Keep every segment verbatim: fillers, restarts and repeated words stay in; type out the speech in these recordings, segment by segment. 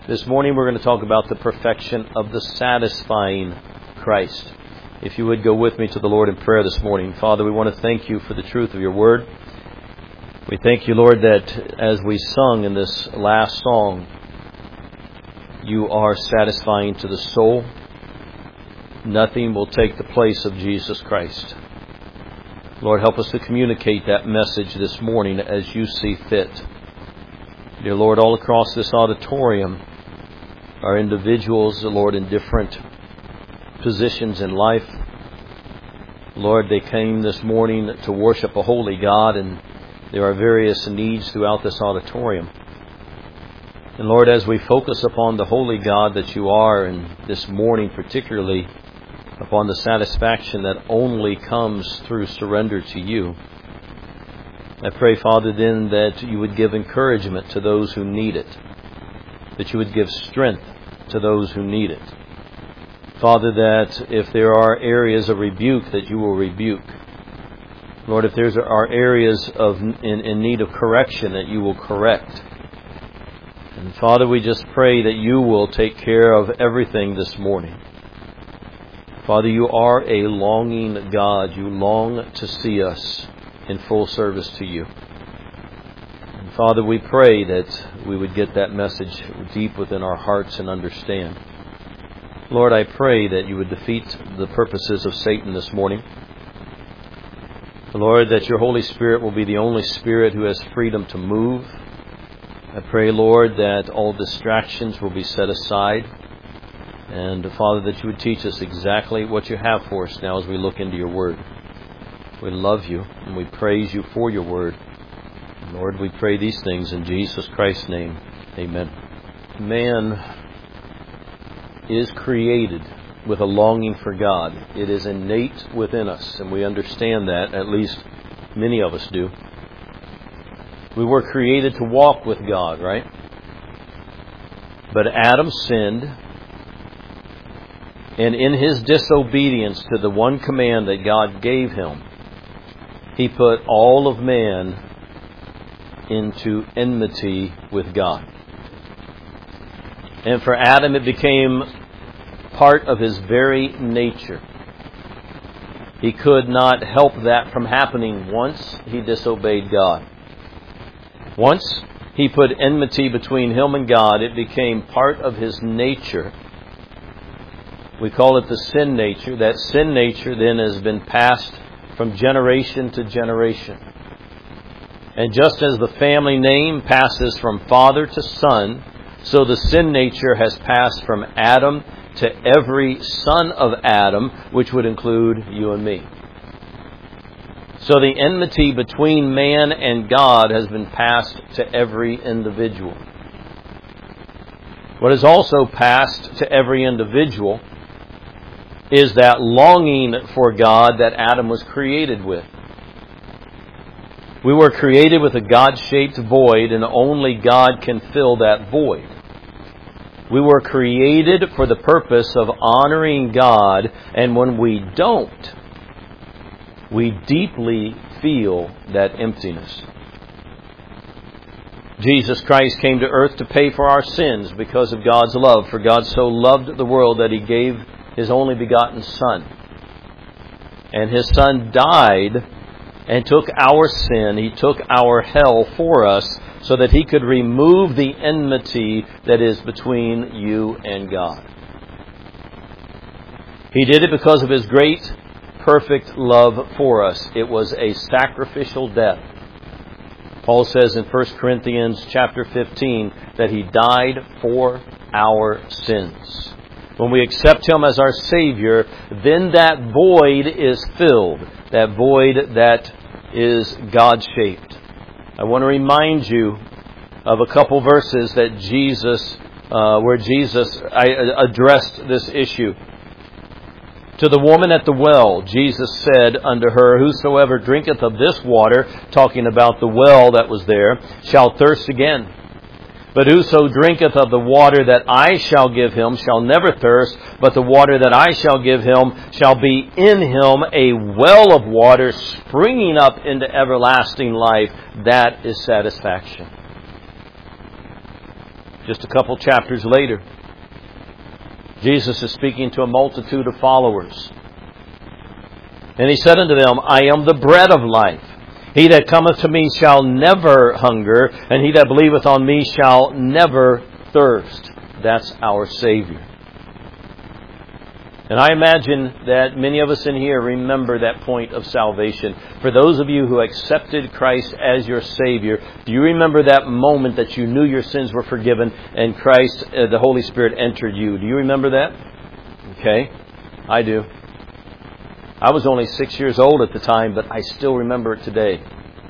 This morning we're going to talk about the perfection of the satisfying Christ. If you would go with me to the Lord in prayer this morning. Father, we want to thank you for the truth of your word. We thank you, Lord, that as we sung in this last song, you are satisfying to the soul. Nothing will take the place of Jesus Christ. Lord, help us to communicate that message this morning as you see fit. Dear Lord, all across this auditorium are individuals, Lord, in different positions in life. Lord, they came this morning to worship a holy God, and there are various needs throughout this auditorium. And Lord, as we focus upon the holy God that you are, and this morning particularly upon the satisfaction that only comes through surrender to you, I pray, Father, then that you would give encouragement to those who need it, that you would give strength to those who need it. Father, that if there are areas of rebuke, that you will rebuke. Lord, if there are areas of in, in need of correction, that you will correct. And Father, we just pray that you will take care of everything this morning. Father, you are a longing God. You long to see us in full service to you. And Father, we pray that we would get that message deep within our hearts and understand. Lord, I pray that you would defeat the purposes of Satan this morning. Lord, that your Holy Spirit will be the only Spirit who has freedom to move. I pray, Lord, that all distractions will be set aside. And Father, that you would teach us exactly what you have for us now as we look into your word. We love you and we praise you for your word. Lord, we pray these things in Jesus Christ's name. Amen. Man is created with a longing for God. It is innate within us, and we understand that, at least many of us do. We were created to walk with God, right? But Adam sinned, and in his disobedience to the one command that God gave him, he put all of man into enmity with God. And for Adam, it became part of his very nature. He could not help that from happening once he disobeyed God. Once he put enmity between him and God, it became part of his nature. We call it the sin nature. That sin nature then has been passed from generation to generation. And just as the family name passes from father to son, so the sin nature has passed from Adam to every son of Adam, which would include you and me. So the enmity between man and God has been passed to every individual. What is also passed to every individual is that longing for God that Adam was created with. We were created with a God-shaped void, and only God can fill that void. We were created for the purpose of honoring God, and when we don't, we deeply feel that emptiness. Jesus Christ came to earth to pay for our sins because of God's love. For God so loved the world that He gave His only begotten Son. And His Son died and took our sin. He took our hell for us so that He could remove the enmity that is between you and God. He did it because of His great, perfect love for us. It was a sacrificial death. Paul says in First Corinthians chapter fifteen that He died for our sins. When we accept Him as our Savior, then that void is filled. That void that is God-shaped. I want to remind you of a couple verses that Jesus, uh, where Jesus addressed this issue. To the woman at the well, Jesus said unto her, Whosoever drinketh of this water, talking about the well that was there, shall thirst again. But whoso drinketh of the water that I shall give him shall never thirst, but the water that I shall give him shall be in him a well of water springing up into everlasting life. That is satisfaction. Just a couple chapters later, Jesus is speaking to a multitude of followers. And He said unto them, I am the bread of life. He that cometh to me shall never hunger, and he that believeth on me shall never thirst. That's our Savior. And I imagine that many of us in here remember that point of salvation. For those of you who accepted Christ as your Savior, do you remember that moment that you knew your sins were forgiven and Christ, uh, the Holy Spirit, entered you? Do you remember that? Okay, I do. I was only six years old at the time, but I still remember it today.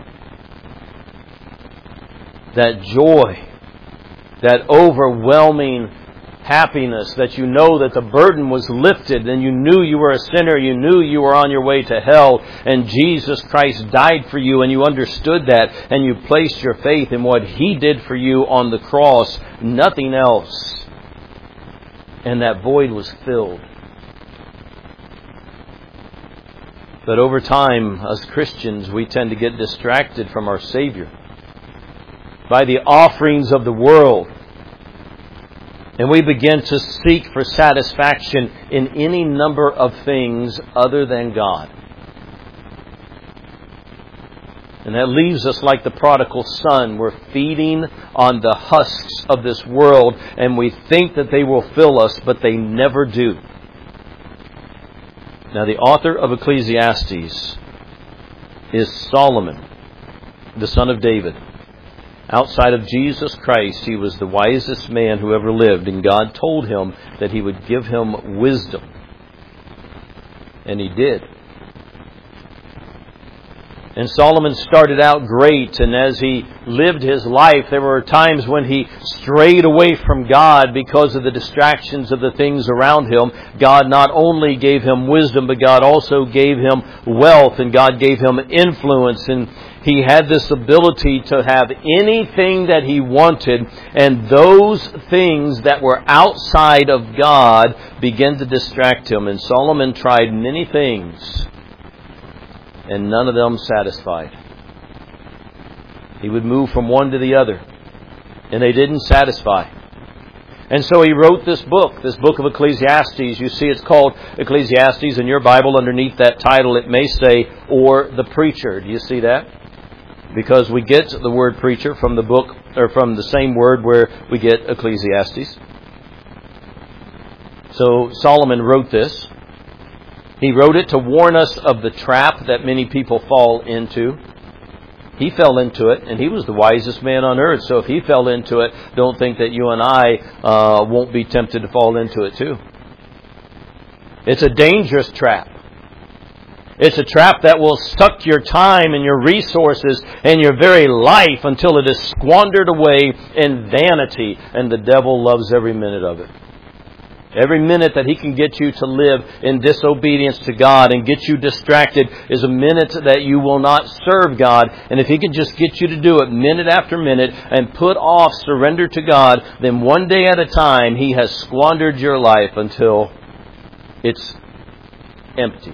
That joy, that overwhelming happiness, that you know that the burden was lifted and you knew you were a sinner, you knew you were on your way to hell, and Jesus Christ died for you, and you understood that, and you placed your faith in what He did for you on the cross, nothing else. And that void was filled. But over time, as Christians, we tend to get distracted from our Savior by the offerings of the world. And we begin to seek for satisfaction in any number of things other than God. And that leaves us like the prodigal son. We're feeding on the husks of this world, and we think that they will fill us, but they never do. Now, the author of Ecclesiastes is Solomon, the son of David. Outside of Jesus Christ, he was the wisest man who ever lived, and God told him that He would give him wisdom. And He did. And Solomon started out great, and as he lived his life, there were times when he strayed away from God because of the distractions of the things around him. God not only gave him wisdom, but God also gave him wealth, and God gave him influence, and he had this ability to have anything that he wanted, and those things that were outside of God began to distract him. And Solomon tried many things, and none of them satisfied. He would move from one to the other, and they didn't satisfy. And so he wrote this book, this book of Ecclesiastes. You see it's called Ecclesiastes in your Bible. Underneath that title it may say, or the preacher. Do you see that? Because we get the word preacher from the book, or from the same word where we get Ecclesiastes. So Solomon wrote this. He wrote it to warn us of the trap that many people fall into. He fell into it, and he was the wisest man on earth. So if he fell into it, don't think that you and I uh, won't be tempted to fall into it too. It's a dangerous trap. It's a trap that will suck your time and your resources and your very life until it is squandered away in vanity, and the devil loves every minute of it. Every minute that he can get you to live in disobedience to God and get you distracted is a minute that you will not serve God. And if he can just get you to do it minute after minute and put off surrender to God, then one day at a time he has squandered your life until it's empty.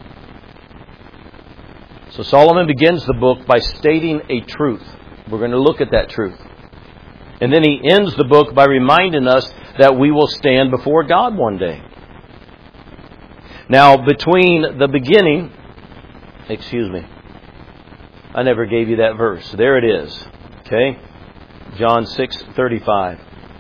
So Solomon begins the book by stating a truth. We're going to look at that truth. And then he ends the book by reminding us that we will stand before God one day. Now, between the beginning, excuse me, I never gave you that verse. There it is. Okay? John six thirty-five.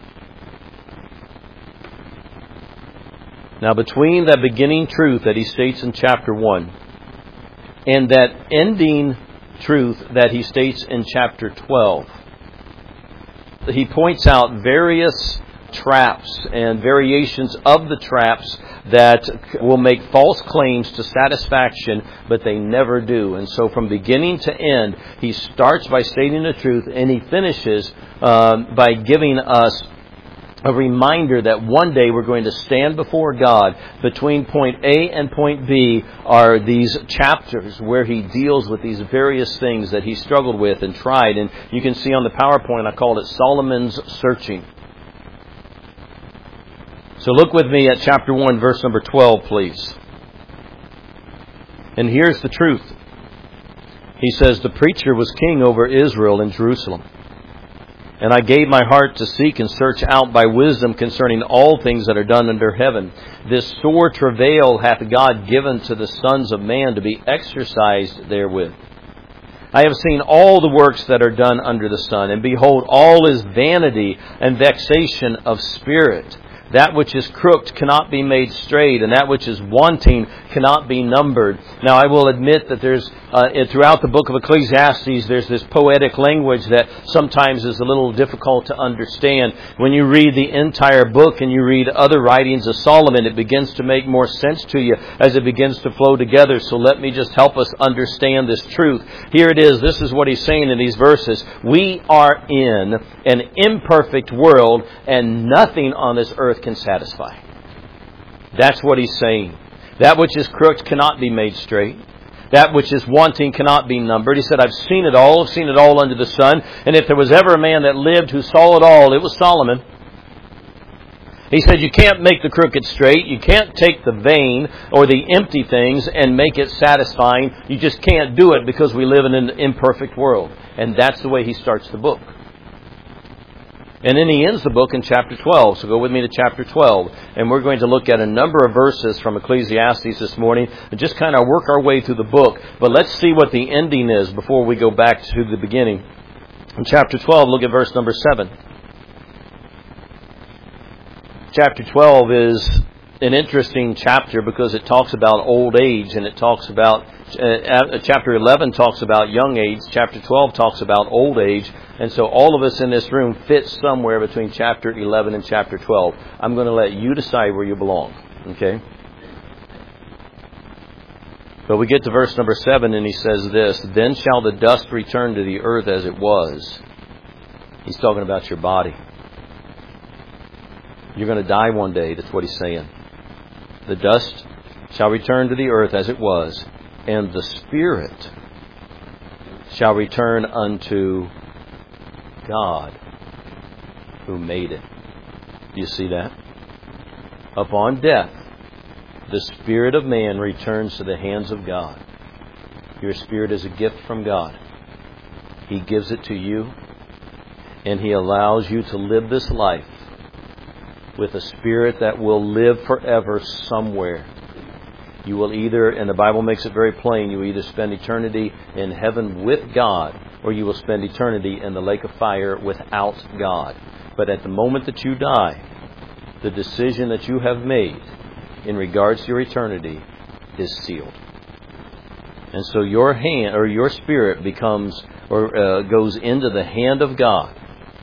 Now, between that beginning truth that he states in chapter one and that ending truth that he states in chapter twelve, he points out various traps and variations of the traps that will make false claims to satisfaction, but they never do. And so from beginning to end, he starts by stating the truth, and he finishes um, by giving us a reminder that one day we're going to stand before God. Between point A and point B are these chapters where he deals with these various things that he struggled with and tried. And you can see on the PowerPoint, I called it Solomon's Searching. So look with me at chapter one, verse number twelve, please. And here's the truth. He says, the preacher was king over Israel in Jerusalem. And I gave my heart to seek and search out by wisdom concerning all things that are done under heaven. This sore travail hath God given to the sons of man to be exercised therewith. I have seen all the works that are done under the sun, and behold, all is vanity and vexation of spirit. That which is crooked cannot be made straight, and that which is wanting cannot be numbered. Now, I will admit that there's, uh, throughout the book of Ecclesiastes, there's this poetic language that sometimes is a little difficult to understand. When you read the entire book and you read other writings of Solomon, it begins to make more sense to you as it begins to flow together. So let me just help us understand this truth. Here it is. This is what he's saying in these verses. We are in an imperfect world, and nothing on this earth can satisfy. That's what he's saying. That which is crooked cannot be made straight. That which is wanting cannot be numbered. He said, I've seen it all. I've seen it all under the sun. And if there was ever a man that lived who saw it all, it was Solomon. He said, you can't make the crooked straight. You can't take the vain or the empty things and make it satisfying. You just can't do it because we live in an imperfect world. And that's the way he starts the book. And then he ends the book in chapter twelve. So go with me to chapter twelve. And we're going to look at a number of verses from Ecclesiastes this morning and just kind of work our way through the book. But let's see what the ending is before we go back to the beginning. In chapter twelve, look at verse number seven. Chapter twelve is an interesting chapter because it talks about old age, and it talks about, uh, chapter eleven talks about young age, chapter twelve talks about old age, and so all of us in this room fit somewhere between chapter eleven and chapter twelve. I'm going to let you decide where you belong, okay? But we get to verse number seven, and he says this, then shall the dust return to the earth as it was. He's talking about your body. You're going to die one day. That's what he's saying. The dust shall return to the earth as it was, and the Spirit shall return unto God who made it. Do you see that? Upon death, the spirit of man returns to the hands of God. Your spirit is a gift from God. He gives it to you, and He allows you to live this life with a spirit that will live forever somewhere. You will either, and the Bible makes it very plain, you will either spend eternity in heaven with God, or you will spend eternity in the lake of fire without God. But at the moment that you die, the decision that you have made in regards to your eternity is sealed. And so your hand, or your spirit becomes, or uh, goes into the hand of God.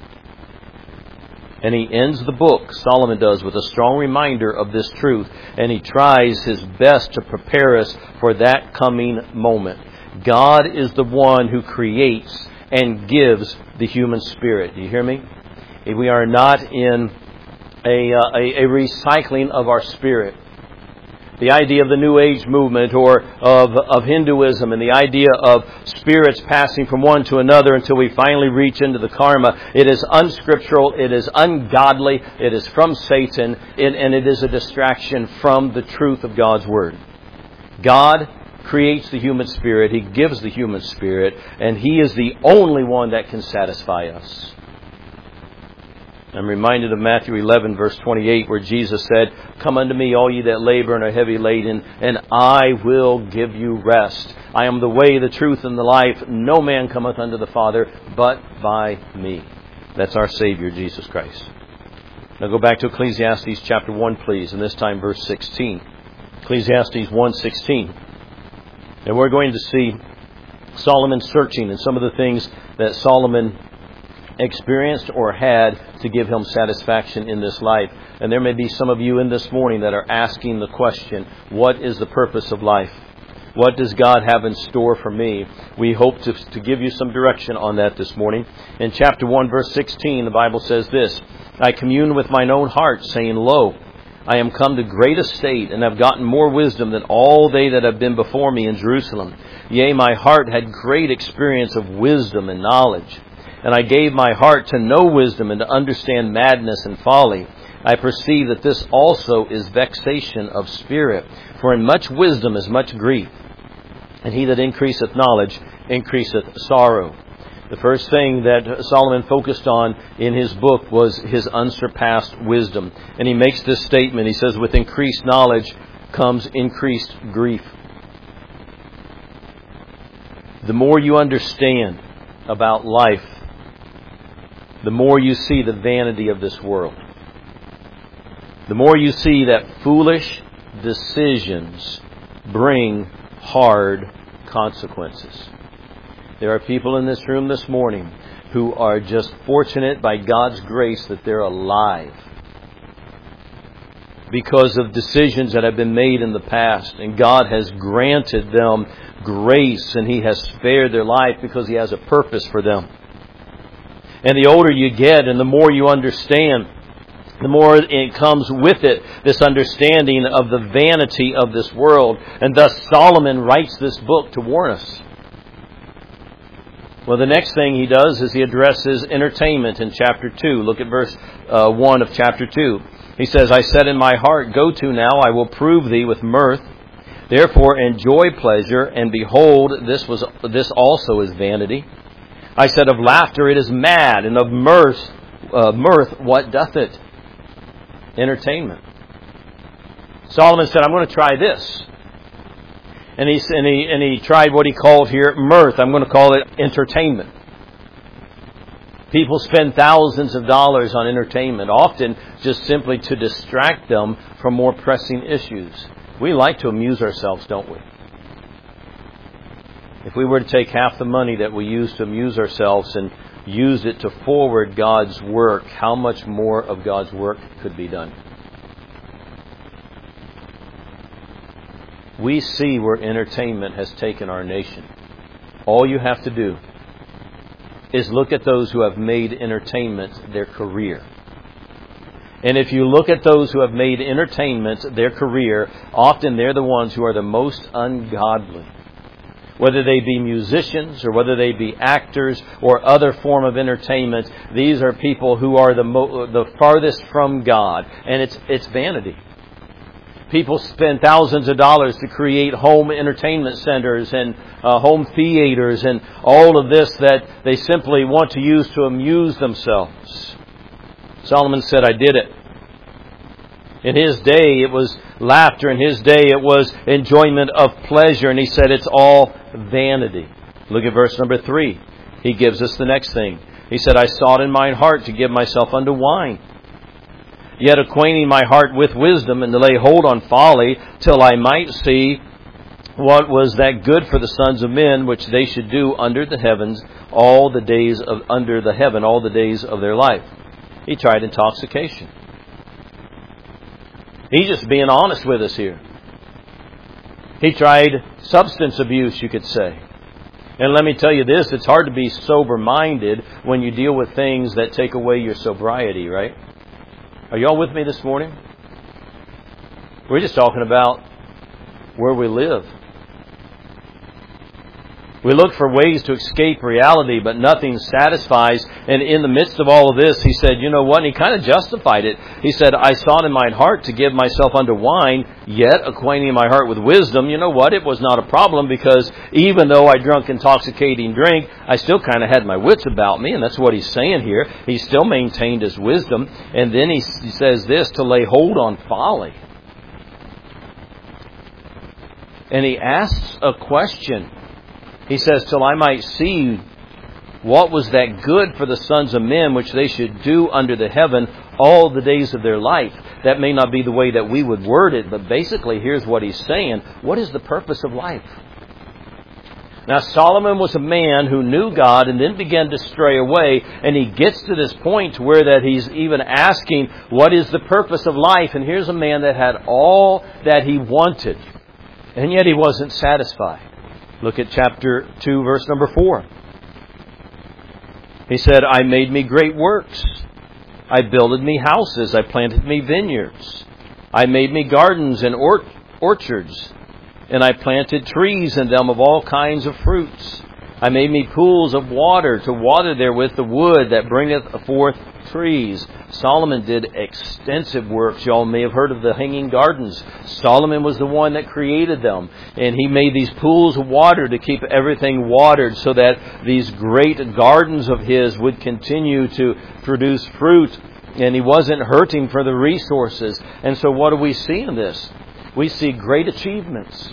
And he ends the book, Solomon does, with a strong reminder of this truth. And he tries his best to prepare us for that coming moment. God is the one who creates and gives the human spirit. Do you hear me? We are not in a, uh, a, a recycling of our spirit. The idea of the New Age movement or of, of Hinduism and the idea of spirits passing from one to another until we finally reach into the karma. It is unscriptural. It is ungodly. It is from Satan. It, and it is a distraction from the truth of God's Word. God creates the human spirit. He gives the human spirit. And He is the only one that can satisfy us. I'm reminded of Matthew eleven, verse twenty-eight, where Jesus said, come unto me, all ye that labor and are heavy laden, and I will give you rest. I am the way, the truth, and the life. No man cometh unto the Father but by me. That's our Savior, Jesus Christ. Now go back to Ecclesiastes chapter one, please, and this time verse sixteen. Ecclesiastes one sixteen. And we're going to see Solomon searching and some of the things that Solomon experienced or had to give him satisfaction in this life. And there may be some of you in this morning that are asking the question, what is the purpose of life? What does God have in store for me? We hope to, to give you some direction on that this morning. In chapter one, verse sixteen, the Bible says this, I commune with mine own heart, saying, Lo, I am come to great estate, and have gotten more wisdom than all they that have been before me in Jerusalem. Yea, my heart had great experience of wisdom and knowledge. And I gave my heart to know wisdom and to understand madness and folly. I perceive that this also is vexation of spirit. For in much wisdom is much grief. And he that increaseth knowledge increaseth sorrow. The first thing that Solomon focused on in his book was his unsurpassed wisdom. And he makes this statement. He says, with increased knowledge comes increased grief. The more you understand about life, the more you see the vanity of this world. The more you see that foolish decisions bring hard consequences. There are people in this room this morning who are just fortunate by God's grace that they're alive because of decisions that have been made in the past. And God has granted them grace, and He has spared their life because He has a purpose for them. And the older you get and the more you understand, the more it comes with it, this understanding of the vanity of this world. And thus Solomon writes this book to warn us. Well, the next thing he does is he addresses entertainment in chapter two. Look at verse uh, one of chapter two. He says, I said in my heart, go to now, I will prove thee with mirth. Therefore enjoy pleasure, and behold, this was this also is vanity. I said of laughter, it is mad, and of mirth, uh, mirth, what doth it? Entertainment. Solomon said, I'm going to try this. And he, and he, and he tried what he called here mirth. I'm going to call it entertainment. People spend thousands of dollars on entertainment, often just simply to distract them from more pressing issues. We like to amuse ourselves, don't we? If we were to take half the money that we use to amuse ourselves and use it to forward God's work, how much more of God's work could be done? We see where entertainment has taken our nation. All you have to do is look at those who have made entertainment their career. And if you look at those who have made entertainment their career, often they're the ones who are the most ungodly. Whether they be musicians or whether they be actors or other form of entertainment, these are people who are the mo- the farthest from God. And it's it's vanity. People spend thousands of dollars to create home entertainment centers and uh, home theaters and all of this that they simply want to use to amuse themselves. Solomon said, I did it. In his day, it was laughter. In his day, it was enjoyment of pleasure. And he said, it's all vanity. Look at verse number three. He gives us the next thing. He said, I sought in mine heart to give myself unto wine, yet acquainting my heart with wisdom, and to lay hold on folly, till I might see what was that good for the sons of men, which they should do under the heavens, all the days of under the heaven, all the days of their life. He tried intoxication. He's just being honest with us here. He tried substance abuse, you could say. And let me tell you this, it's hard to be sober-minded when you deal with things that take away your sobriety, right? Are y'all with me this morning? We're just talking about where we live. We look for ways to escape reality, but nothing satisfies. And in the midst of all of this, he said, you know what? And he kind of justified it. He said, I sought in mine heart to give myself unto wine, yet acquainting my heart with wisdom. You know what? It was not a problem, because even though I drunk intoxicating drink, I still kind of had my wits about me. And that's what he's saying here. He still maintained his wisdom. And then he, he says this, to lay hold on folly. And he asks a question. He says, till I might see what was that good for the sons of men, which they should do under the heaven all the days of their life. That may not be the way that we would word it, but basically here's what he's saying. What is the purpose of life? Now, Solomon was a man who knew God and then began to stray away. And he gets to this point where that he's even asking, what is the purpose of life? And here's a man that had all that he wanted, and yet he wasn't satisfied. Look at chapter two, verse number four. He said, I made me great works. I builded me houses. I planted me vineyards. I made me gardens and or- orchards. And I planted trees in them of all kinds of fruits. I made me pools of water to water therewith the wood that bringeth forth trees. Solomon did extensive works. Y'all may have heard of the Hanging Gardens. Solomon was the one that created them. And he made these pools of water to keep everything watered so that these great gardens of his would continue to produce fruit. And he wasn't hurting for the resources. And so what do we see in this? We see great achievements.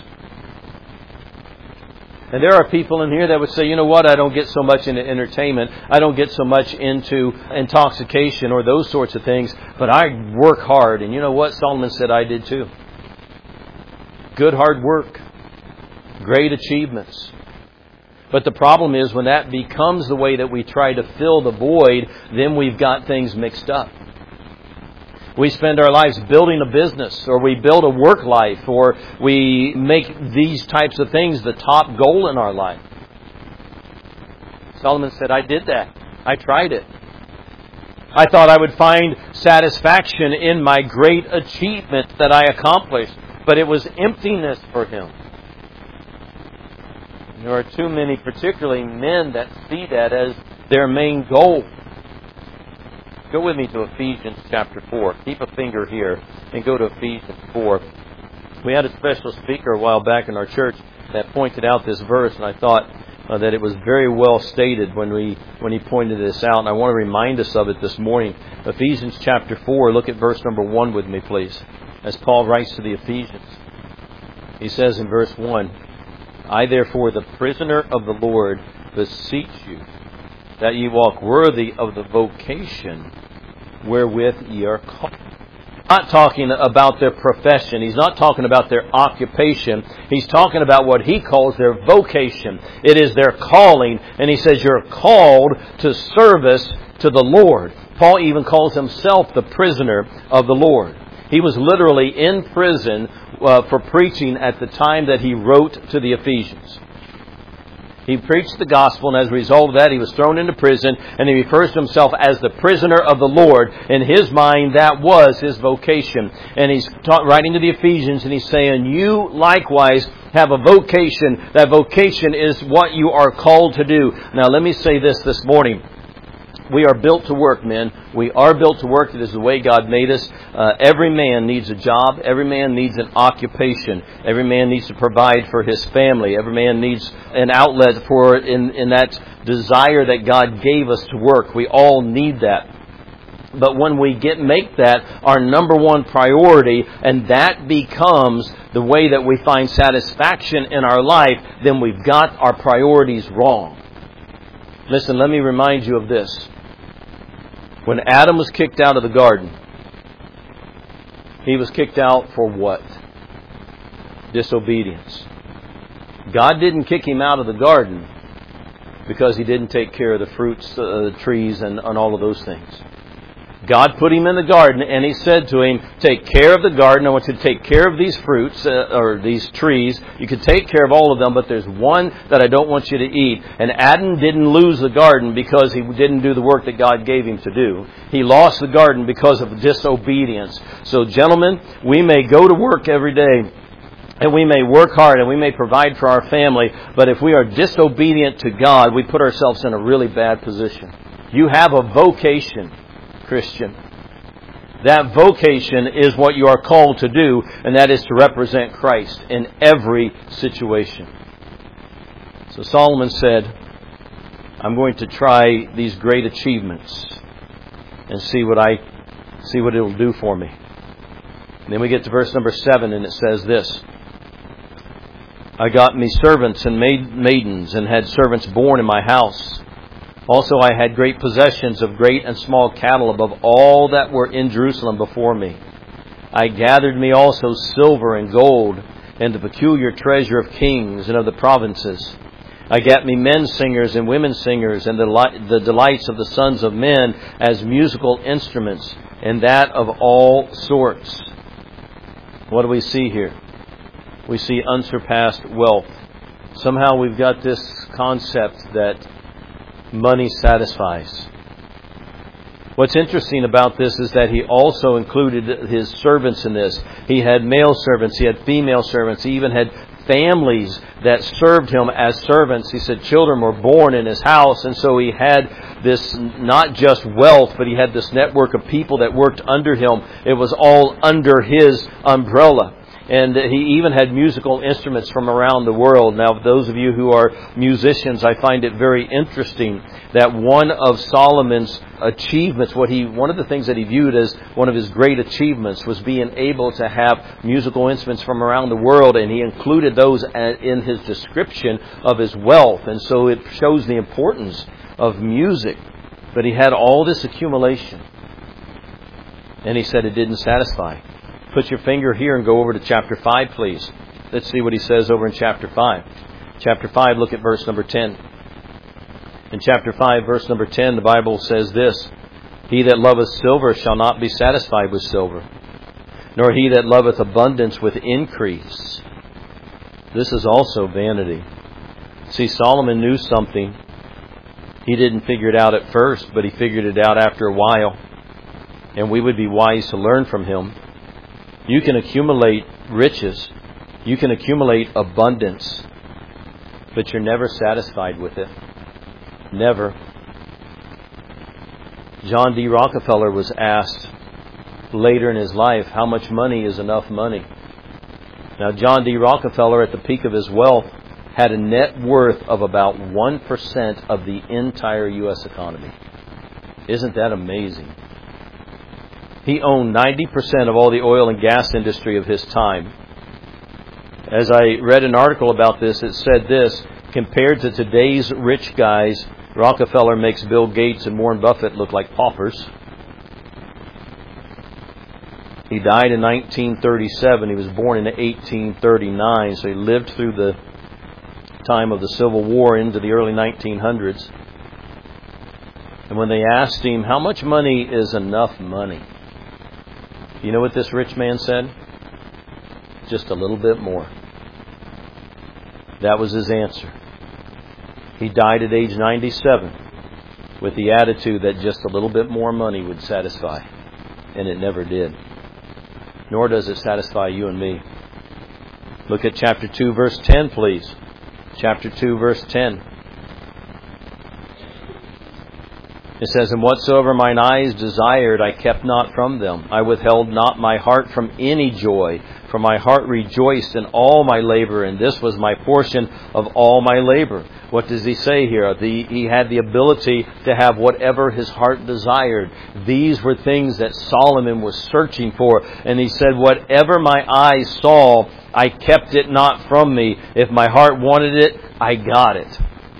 And there are people in here that would say, you know what, I don't get so much into entertainment. I don't get so much into intoxication or those sorts of things. But I work hard. And you know what? Solomon said I did too. Good hard work. Great achievements. But the problem is when that becomes the way that we try to fill the void, then we've got things mixed up. We spend our lives building a business, or we build a work life, or we make these types of things the top goal in our life. Solomon said, I did that. I tried it. I thought I would find satisfaction in my great achievement that I accomplished, but it was emptiness for him. There are too many, particularly men, that see that as their main goal. Go with me to Ephesians chapter four. Keep a finger here and go to Ephesians four. We had a special speaker a while back in our church that pointed out this verse, and I thought uh, that it was very well stated when we when he pointed this out, and I want to remind us of it this morning. Ephesians chapter four, look at verse number one with me, please. As Paul writes to the Ephesians, he says in verse one, I therefore, the prisoner of the Lord, beseech you, that ye walk worthy of the vocation wherewith ye are called. Not talking about their profession. He's not talking about their occupation. He's talking about what he calls their vocation. It is their calling. And he says you're called to service to the Lord. Paul even calls himself the prisoner of the Lord. He was literally in prison uh, for preaching at the time that he wrote to the Ephesians. He preached the gospel, and as a result of that, he was thrown into prison, and he refers to himself as the prisoner of the Lord. In his mind, that was his vocation. And he's ta- writing to the Ephesians, and he's saying, you likewise have a vocation. That vocation is what you are called to do. Now, let me say this this morning. We are built to work, men. We are built to work. It is the way God made us. Uh, every man needs a job. Every man needs an occupation. Every man needs to provide for his family. Every man needs an outlet for in, in that desire that God gave us to work. We all need that. But when we get make that our number one priority, and that becomes the way that we find satisfaction in our life, then we've got our priorities wrong. Listen, let me remind you of this. When Adam was kicked out of the garden, he was kicked out for what? Disobedience. God didn't kick him out of the garden because he didn't take care of the fruits, uh, the trees, and, and all of those things. God put him in the garden, and he said to him, take care of the garden. I want you to take care of these fruits, uh, or these trees. You can take care of all of them, but there's one that I don't want you to eat. And Adam didn't lose the garden because he didn't do the work that God gave him to do. He lost the garden because of disobedience. So, gentlemen, we may go to work every day, and we may work hard, and we may provide for our family, but if we are disobedient to God, we put ourselves in a really bad position. You have a vocation, Christian. That vocation is what you are called to do, and that is to represent Christ in every situation. So Solomon said, I'm going to try these great achievements and see what I see what it'll do for me. And then we get to verse number seven, and it says this. I got me servants and maid, maidens, and had servants born in my house. Also I had great possessions of great and small cattle above all that were in Jerusalem before me. I gathered me also silver and gold, and the peculiar treasure of kings and of the provinces. I got me men singers and women singers, and the, the delights of the sons of men as musical instruments, and that of all sorts. What do we see here? We see unsurpassed wealth. Somehow we've got this concept that money satisfies. What's interesting about this is that he also included his servants in this. He had male servants, he had female servants, he even had families that served him as servants. He said children were born in his house, and so he had this not just wealth, but he had this network of people that worked under him. It was all under his umbrella. And he even had musical instruments from around the world. Now, those of you who are musicians, I find it very interesting that one of Solomon's achievements, what he, one of the things that he viewed as one of his great achievements, was being able to have musical instruments from around the world, and he included those in his description of his wealth. And so it shows the importance of music. But he had all this accumulation, and he said it didn't satisfy. Put your finger here and go over to chapter five, please. Let's see what he says over in chapter five. Chapter five, look at verse number ten. In chapter five, verse number ten, the Bible says this: He that loveth silver shall not be satisfied with silver, nor he that loveth abundance with increase. This is also vanity. See, Solomon knew something. He didn't figure it out at first, but he figured it out after a while. And we would be wise to learn from him. You can accumulate riches. You can accumulate abundance. But you're never satisfied with it. Never. John D. Rockefeller was asked later in his life, how much money is enough money? Now, John D. Rockefeller, at the peak of his wealth, had a net worth of about one percent of the entire U S economy. Isn't that amazing? He owned ninety percent of all the oil and gas industry of his time. As I read an article about this, it said this: compared to today's rich guys, Rockefeller makes Bill Gates and Warren Buffett look like paupers. He died in nineteen thirty-seven. He was born in eighteen thirty-nine, so he lived through the time of the Civil War into the early nineteen hundreds. And when they asked him, how much money is enough money? You know what this rich man said? Just a little bit more. That was his answer. He died at age ninety-seven with the attitude that just a little bit more money would satisfy. And it never did. Nor does it satisfy you and me. Look at chapter two, verse ten, please. Chapter two, verse ten. It says, And whatsoever mine eyes desired, I kept not from them. I withheld not my heart from any joy, for my heart rejoiced in all my labor, and this was my portion of all my labor. What does he say here? The, he had the ability to have whatever his heart desired. These were things that Solomon was searching for. And he said, whatever my eyes saw, I kept it not from me. If my heart wanted it, I got it.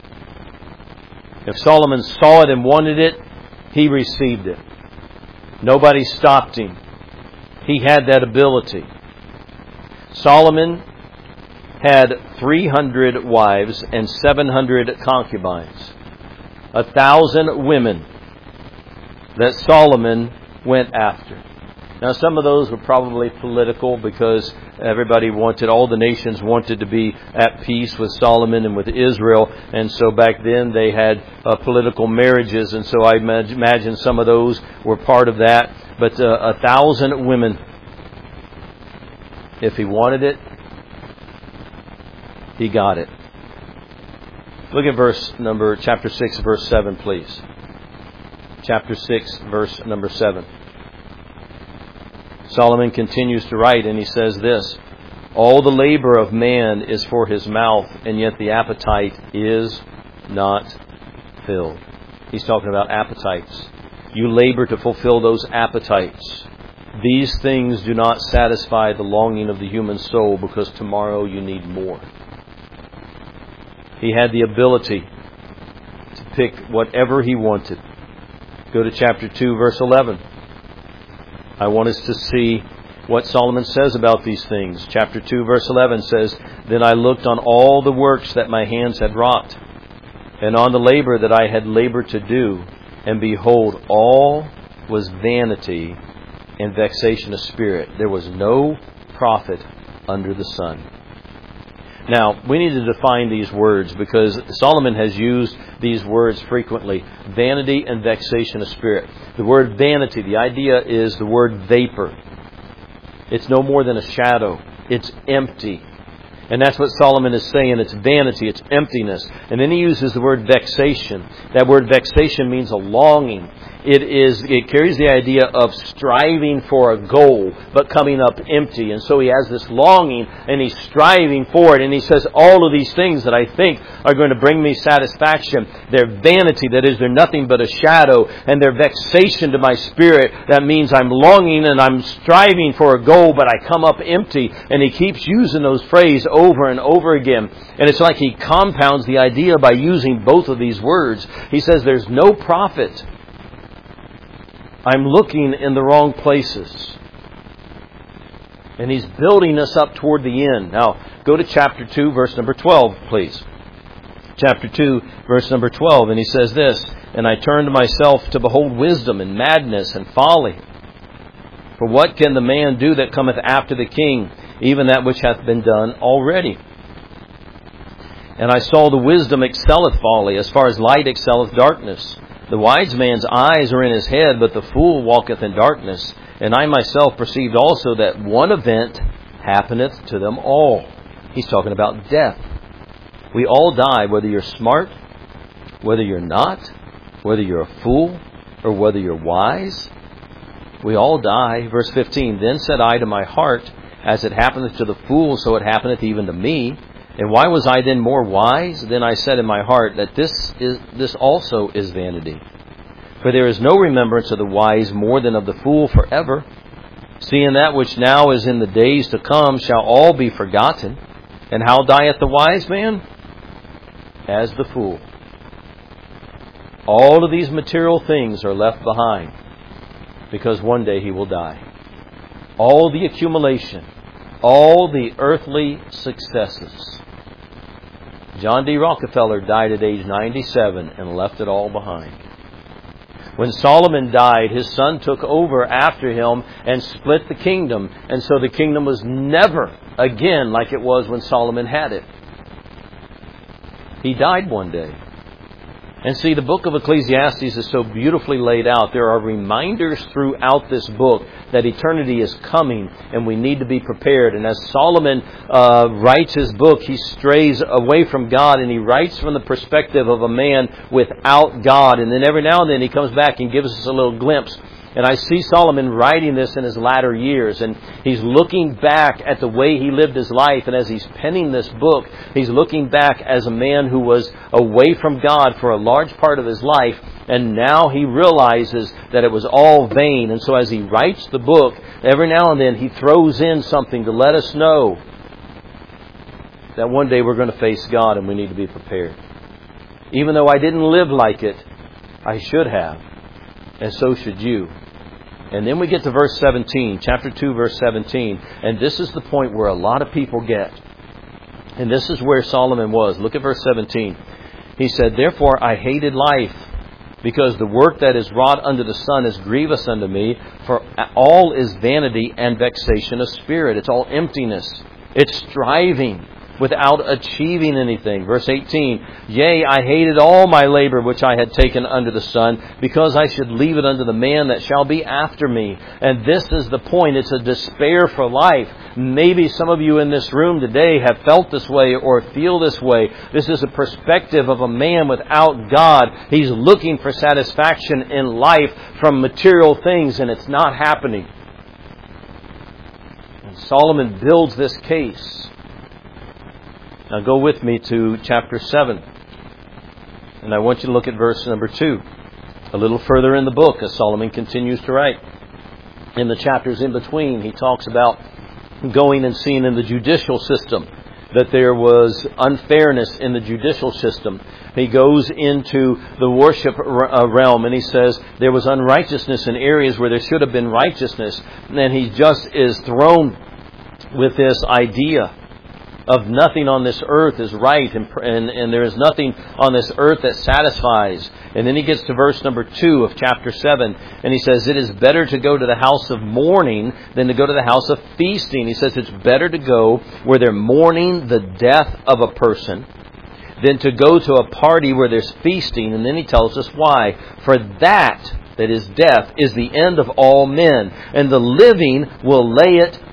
If Solomon saw it and wanted it, he received it. Nobody stopped him. He had that ability. Solomon had three hundred wives and seven hundred concubines. A thousand women that Solomon went after. Now, some of those were probably political because everybody wanted, all the nations wanted to be at peace with Solomon and with Israel. And so back then they had uh, political marriages. And so I imagine some of those were part of that. But uh, a thousand women, if he wanted it, he got it. Look at verse number, chapter six, verse seven, please. Chapter six, verse number seven. Solomon continues to write, and he says this: All the labor of man is for his mouth, and yet the appetite is not filled. He's talking about appetites. You labor to fulfill those appetites. These things do not satisfy the longing of the human soul, because tomorrow you need more. He had the ability to pick whatever he wanted. Go to chapter two, verse eleven. I want us to see what Solomon says about these things. Chapter two, verse eleven says, Then I looked on all the works that my hands had wrought, and on the labor that I had labored to do, and behold, all was vanity and vexation of spirit. There was no profit under the sun. Now, we need to define these words because Solomon has used these words frequently. Vanity and vexation of spirit. The word vanity, the idea is the word vapor. It's no more than a shadow. It's empty. And that's what Solomon is saying. It's vanity. It's emptiness. And then he uses the word vexation. That word vexation means a longing. It is. It carries the idea of striving for a goal, but coming up empty. And so he has this longing, and he's striving for it. And he says, all of these things that I think are going to bring me satisfaction, they're vanity. That is, they're nothing but a shadow. And they're vexation to my spirit. That means I'm longing and I'm striving for a goal, but I come up empty. And he keeps using those phrases over and over again. And it's like he compounds the idea by using both of these words. He says there's no profit. I'm looking in the wrong places. And he's building us up toward the end. Now, go to chapter two, verse number twelve, please. Chapter two, verse number twelve. And he says this, and I turned myself to behold wisdom and madness and folly. For what can the man do that cometh after the king, even that which hath been done already? And I saw the wisdom excelleth folly, as far as light excelleth darkness. The wise man's eyes are in his head, but the fool walketh in darkness. And I myself perceived also that one event happeneth to them all. He's talking about death. We all die, whether you're smart, whether you're not, whether you're a fool, or whether you're wise. We all die. Verse fifteen, then said I to my heart, as it happeneth to the fool, so it happeneth even to me. And why was I then more wise? Then I said in my heart that this is this also is vanity. For there is no remembrance of the wise more than of the fool forever. Seeing that which now is in the days to come shall all be forgotten. And how dieth the wise man? As the fool. All of these material things are left behind, because one day he will die. All the accumulation, all the earthly successes. John D. Rockefeller died at age ninety-seven and left it all behind. When Solomon died, his son took over after him and split the kingdom. And so the kingdom was never again like it was when Solomon had it. He died one day. And see, the book of Ecclesiastes is so beautifully laid out. There are reminders throughout this book that eternity is coming and we need to be prepared. And as Solomon uh, writes his book, he strays away from God and he writes from the perspective of a man without God. And then every now and then he comes back and gives us a little glimpse. And I see Solomon writing this in his latter years. And he's looking back at the way he lived his life. And as he's penning this book, he's looking back as a man who was away from God for a large part of his life. And now he realizes that it was all vain. And so as he writes the book, every now and then he throws in something to let us know that one day we're going to face God and we need to be prepared. Even though I didn't live like it, I should have. And so should you. And then we get to verse seventeen, chapter two, verse seventeen. And this is the point where a lot of people get. And this is where Solomon was. Look at verse seventeen. He said, therefore I hated life, because the work that is wrought under the sun is grievous unto me, for all is vanity and vexation of spirit. It's all emptiness. It's striving without achieving anything. Verse eighteen, yea, I hated all my labor which I had taken under the sun, because I should leave it unto the man that shall be after me. And this is the point. It's a despair for life. Maybe some of you in this room today have felt this way or feel this way. This is a perspective of a man without God. He's looking for satisfaction in life from material things, and it's not happening. And Solomon builds this case. Now go with me to chapter seven. And I want you to look at verse number two. A little further in the book as Solomon continues to write. In the chapters in between, he talks about going and seeing in the judicial system that there was unfairness in the judicial system. He goes into the worship realm and he says there was unrighteousness in areas where there should have been righteousness. And he just is thrown with this idea of nothing on this earth is right, and, and, and there is nothing on this earth that satisfies. And then he gets to verse number two of chapter seven, and he says, it is better to go to the house of mourning than to go to the house of feasting. He says it's better to go where they're mourning the death of a person than to go to a party where there's feasting. And then he tells us why. For that, that is death, is the end of all men, and the living will lay it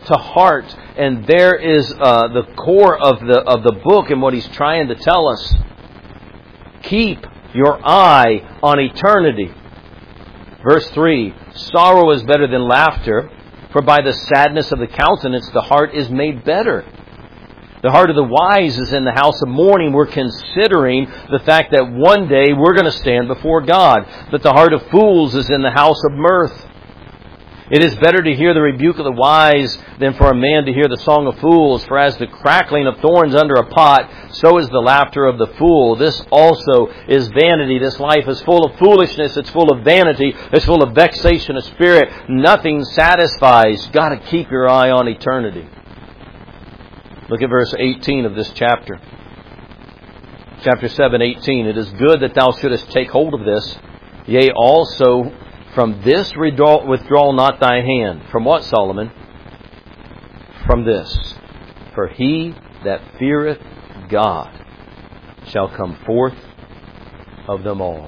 to heart. And there is uh, the core of the of the book and what he's trying to tell us. Keep your eye on eternity. Verse three, sorrow is better than laughter, for by the sadness of the countenance the heart is made better. The heart of the wise is in the house of mourning. We're considering the fact that one day we're going to stand before God. But the heart of fools is in the house of mirth. It is better to hear the rebuke of the wise than for a man to hear the song of fools. For as the crackling of thorns under a pot, so is the laughter of the fool. This also is vanity. This life is full of foolishness. It's full of vanity. It's full of vexation of spirit. Nothing satisfies. You've got to keep your eye on eternity. Look at verse eighteen of this chapter. Chapter seven, eighteen. It is good that thou shouldest take hold of this. Yea, also from this withdraw, withdraw not thy hand. From what, Solomon? From this. For he that feareth God shall come forth of them all.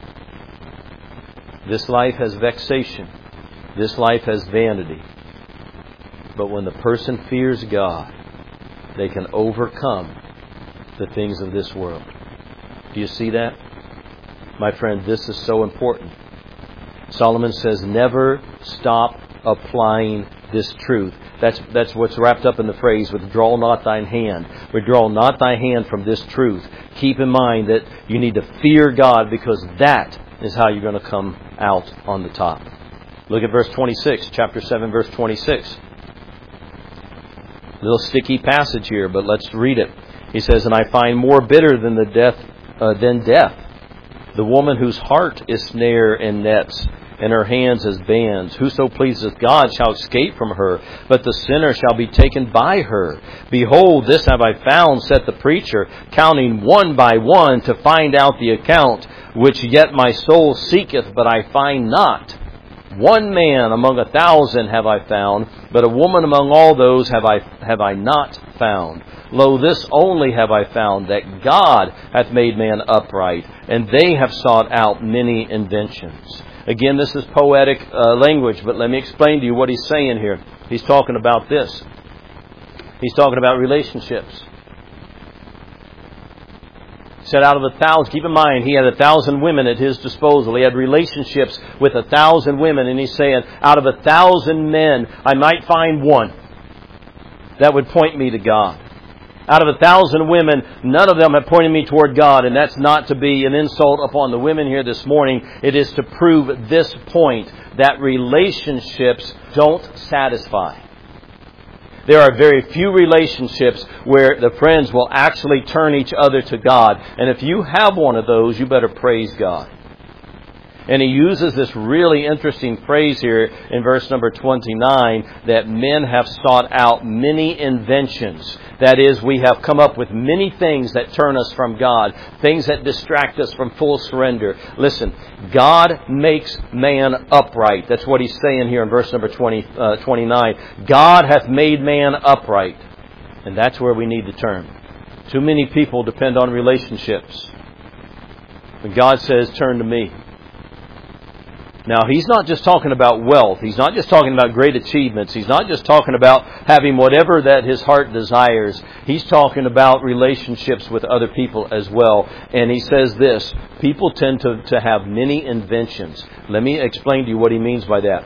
This life has vexation. This life has vanity. But when the person fears God, they can overcome the things of this world. Do you see that? My friend, this is so important. Solomon says, never stop applying this truth. That's that's what's wrapped up in the phrase, withdraw not thine hand. Withdraw not thy hand from this truth. Keep in mind that you need to fear God, because that is how you're going to come out on the top. Look at verse twenty-six, chapter seven, verse twenty-six. A little sticky passage here, but let's read it. He says, and I find more bitter than the death uh, than death, the woman whose heart is snare and nets, and her hands as bands. Whoso pleaseth God shall escape from her, but the sinner shall be taken by her. Behold, this have I found, saith the preacher, counting one by one to find out the account, which yet my soul seeketh, but I find not. One man among a thousand have I found, but a woman among all those have I have I not found. Lo, this only have I found, that God hath made man upright, and they have sought out many inventions. Again, this is poetic uh, language, but let me explain to you what he's saying here. He's talking about this. He's talking about relationships. He said out of a thousand, keep in mind, he had a thousand women at his disposal. He had relationships with a thousand women. And he's saying, out of a thousand men, I might find one that would point me to God. Out of a thousand women, none of them have pointed me toward God. And that's not to be an insult upon the women here this morning. It is to prove this point, that relationships don't satisfy. There are very few relationships where the friends will actually turn each other to God. And if you have one of those, you better praise God. And he uses this really interesting phrase here in verse number twenty-nine, that men have sought out many inventions. That is, we have come up with many things that turn us from God, things that distract us from full surrender. Listen, God makes man upright. That's what he's saying here in verse number twenty, uh, twenty-nine. God hath made man upright. And that's where we need to turn. Too many people depend on relationships. When God says, turn to me. Now, he's not just talking about wealth. He's not just talking about great achievements. He's not just talking about having whatever that his heart desires. He's talking about relationships with other people as well. And he says this, people tend to, to have many inventions. Let me explain to you what he means by that.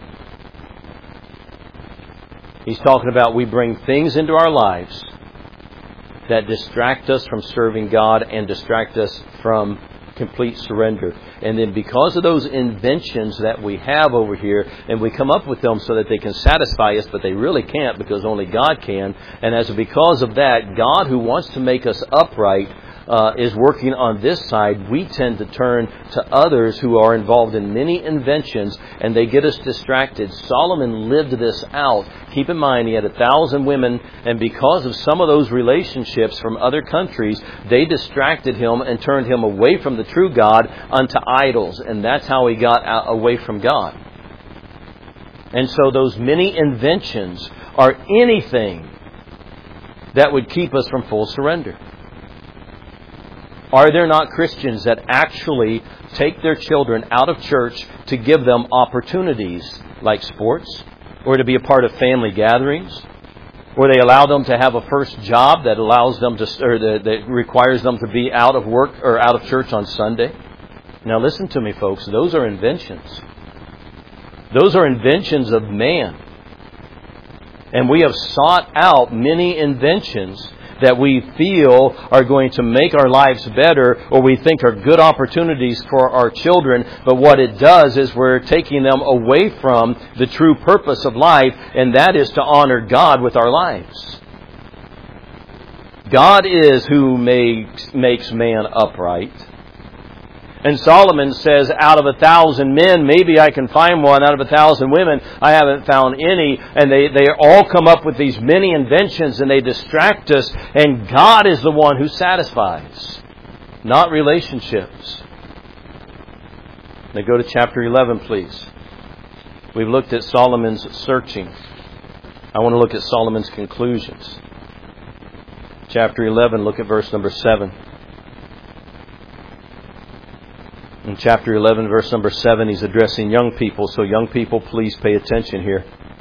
He's talking about we bring things into our lives that distract us from serving God and distract us from complete surrender. And then because of those inventions that we have over here, and we come up with them so that they can satisfy us, but they really can't, because only God can. And as because of that, God, who wants to make us upright, uh, is working on this side. We tend to turn to others who are involved in many inventions, and they get us distracted. Solomon lived this out. Keep in mind, he had a thousand women, and because of some of those relationships from other countries, they distracted him and turned him away from the true God unto idols. And that's how he got out, away from God. And so those many inventions are anything that would keep us from full surrender. Are there not Christians that actually take their children out of church to give them opportunities like sports, or to be a part of family gatherings, Or they allow them to have a first job that allows them to, or that, that requires them to be out of work or out of church on Sunday. Now listen to me, folks. Those are inventions. Those are inventions of man. And we have sought out many inventions that we feel are going to make our lives better, or we think are good opportunities for our children. But what it does is we're taking them away from the true purpose of life, and that is to honor God with our lives. God is who makes, makes man upright. And Solomon says, out of a thousand men, maybe I can find one. Out of a thousand women, I haven't found any. And they, they all come up with these many inventions, and they distract us. And God is the one who satisfies, not relationships. Now go to chapter eleven, please. We've looked at Solomon's searching. I want to look at Solomon's conclusions. Chapter eleven, look at verse number seven. In chapter eleven, verse number seven, he's addressing young people. So young people, please pay attention here.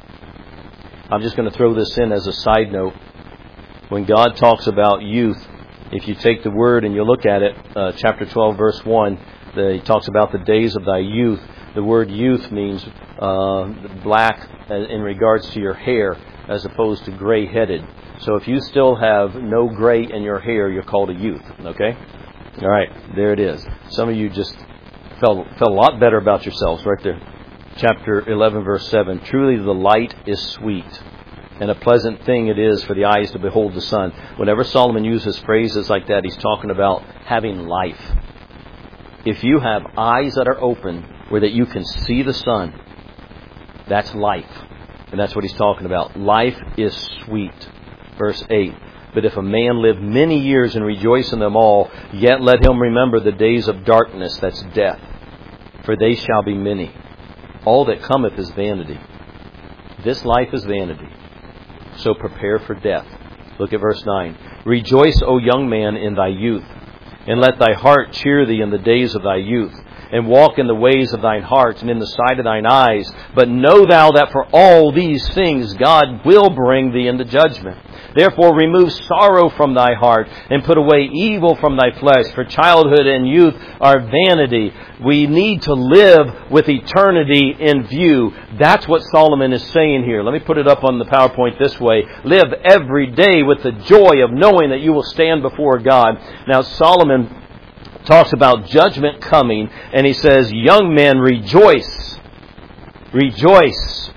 I'm just going to throw this in as a side note. When God talks about youth, if you take the word and you look at it, uh, chapter twelve, verse one, the, he talks about the days of thy youth. The word youth means uh, black in regards to your hair as opposed to gray-headed. So if you still have no gray in your hair, you're called a youth. Okay? All right, there it is. Some of you just felt, felt a lot better about yourselves right there. Chapter eleven, verse seven. Truly the light is sweet, and a pleasant thing it is for the eyes to behold the sun. Whenever Solomon uses phrases like that, he's talking about having life. If you have eyes that are open where that you can see the sun, that's life. And that's what he's talking about. Life is sweet. Verse eight. But if a man live many years and rejoice in them all, yet let him remember the days of darkness, that's death. For they shall be many. All that cometh is vanity. This life is vanity. So prepare for death. Look at verse nine. Rejoice, O young man, in thy youth, and let thy heart cheer thee in the days of thy youth, and walk in the ways of thine heart and in the sight of thine eyes. But know thou that for all these things God will bring thee into judgment. Therefore remove sorrow from thy heart, and put away evil from thy flesh. For childhood and youth are vanity. We need to live with eternity in view. That's what Solomon is saying here. Let me put it up on the PowerPoint this way. Live every day with the joy of knowing that you will stand before God. Now Solomon talks about judgment coming, and he says, young men, rejoice. Rejoice.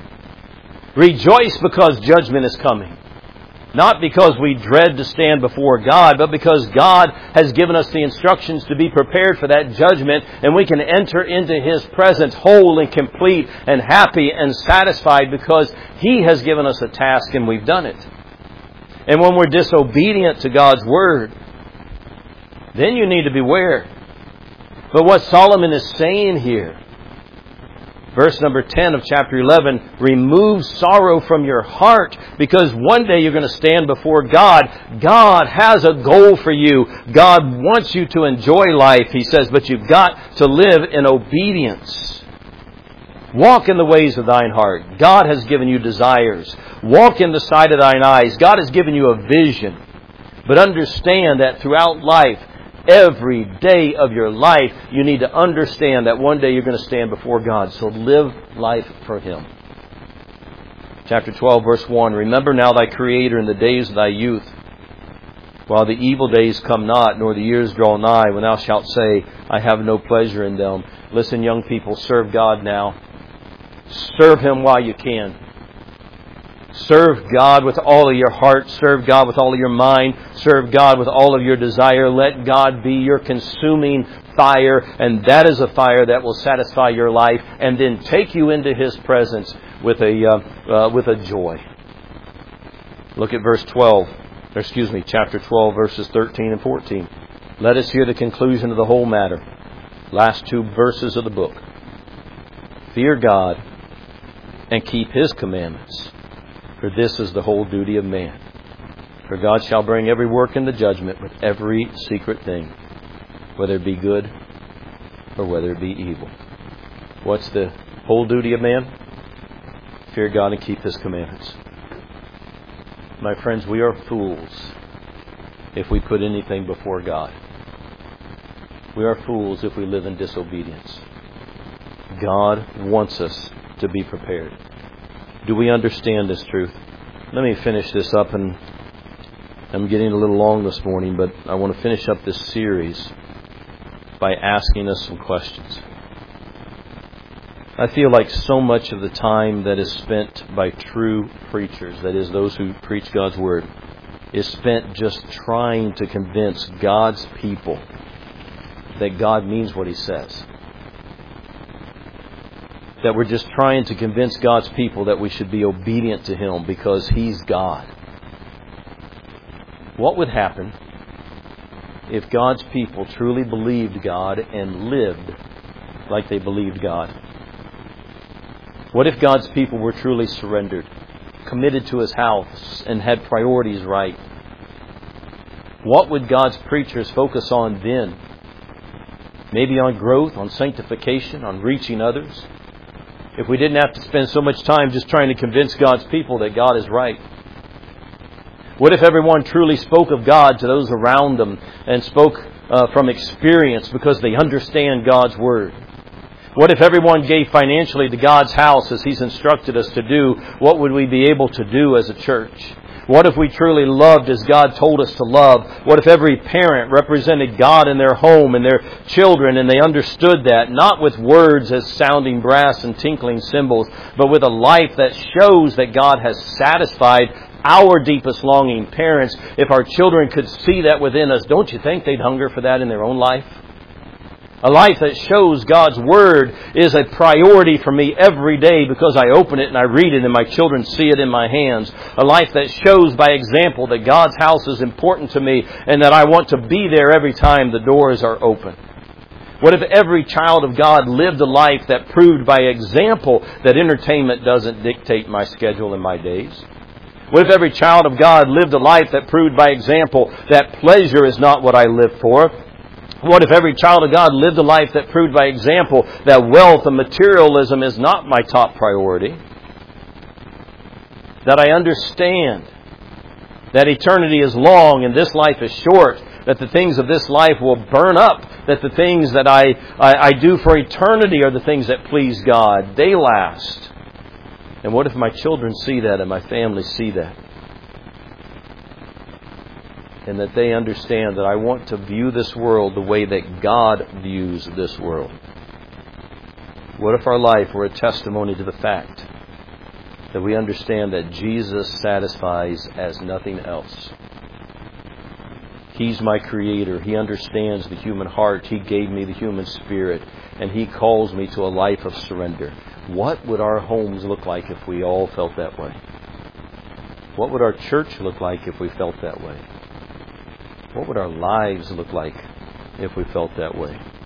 Rejoice because judgment is coming. Not because we dread to stand before God, but because God has given us the instructions to be prepared for that judgment, and we can enter into His presence whole and complete and happy and satisfied because He has given us a task and we've done it. And when we're disobedient to God's Word, then you need to beware. But what Solomon is saying here, verse number ten of chapter eleven, remove sorrow from your heart, because one day you're going to stand before God. God has a goal for you. God wants you to enjoy life, He says, but you've got to live in obedience. Walk in the ways of thine heart. God has given you desires. Walk in the sight of thine eyes. God has given you a vision. But understand that throughout life, every day of your life, you need to understand that one day you're going to stand before God. So live life for Him. Chapter twelve, verse one. Remember now thy Creator in the days of thy youth, while the evil days come not, nor the years draw nigh, when thou shalt say, I have no pleasure in them. Listen, young people, serve God now. Serve Him while you can. Serve God with all of your heart. Serve God with all of your mind. Serve God with all of your desire. Let God be your consuming fire. And that is a fire that will satisfy your life and then take you into His presence with a uh, uh, with a joy. Look at verse twelve. Or excuse me, chapter twelve, verses thirteen and fourteen. Let us hear the conclusion of the whole matter. Last two verses of the book. Fear God and keep His commandments. For this is the whole duty of man. For God shall bring every work into judgment with every secret thing, whether it be good or whether it be evil. What's the whole duty of man? Fear God and keep His commandments. My friends, we are fools if we put anything before God. We are fools if we live in disobedience. God wants us to be prepared. Do we understand this truth? Let me finish this up, and I'm getting a little long this morning, but I want to finish up this series by asking us some questions. I feel like so much of the time that is spent by true preachers, that is, those who preach God's Word, is spent just trying to convince God's people that God means what He says. That we're just trying to convince God's people that we should be obedient to Him because He's God. What would happen if God's people truly believed God and lived like they believed God? What if God's people were truly surrendered, committed to His house, and had priorities right? What would God's preachers focus on then? Maybe on growth, on sanctification, on reaching others? If we didn't have to spend so much time just trying to convince God's people that God is right? What if everyone truly spoke of God to those around them and spoke uh, from experience because they understand God's Word? What if everyone gave financially to God's house as He's instructed us to do? What would we be able to do as a church? What if we truly loved as God told us to love? What if every parent represented God in their home and their children, and they understood that, not with words as sounding brass and tinkling cymbals, but with a life that shows that God has satisfied our deepest longing? Parents, if our children could see that within us, don't you think they'd hunger for that in their own life? A life that shows God's Word is a priority for me every day because I open it and I read it and my children see it in my hands. A life that shows by example that God's house is important to me and that I want to be there every time the doors are open. What if every child of God lived a life that proved by example that entertainment doesn't dictate my schedule and my days? What if every child of God lived a life that proved by example that pleasure is not what I live for? What if every child of God lived a life that proved by example that wealth and materialism is not my top priority? That I understand that eternity is long and this life is short, that the things of this life will burn up, that the things that I, I, I do for eternity are the things that please God. They last. And what if my children see that and my family see that? And that they understand that I want to view this world the way that God views this world. What if our life were a testimony to the fact that we understand that Jesus satisfies as nothing else? He's my Creator. He understands the human heart. He gave me the human spirit. And He calls me to a life of surrender. What would our homes look like if we all felt that way? What would our church look like if we felt that way? What would our lives look like if we felt that way?